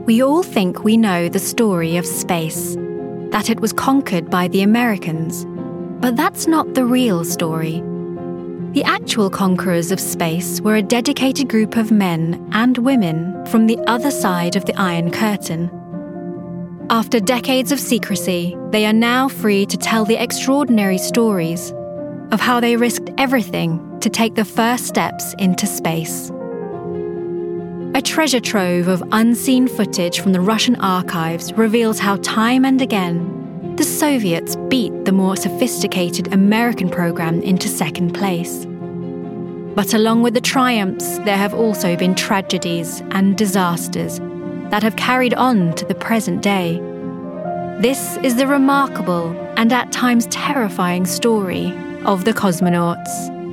We all think we know the story of space, that it was conquered by the Americans, but that's not the real story. The actual conquerors of space were a dedicated group of men and women from the other side of the Iron Curtain. After decades of secrecy, they are now free to tell the extraordinary stories of how they risked everything to take the first steps into space. A treasure trove of unseen footage from the Russian archives reveals how time and again the Soviets beat the more sophisticated American program into second place. But along with the triumphs, there have also been tragedies and disasters that have carried on to the present day. This is the remarkable and at times terrifying story of the cosmonauts.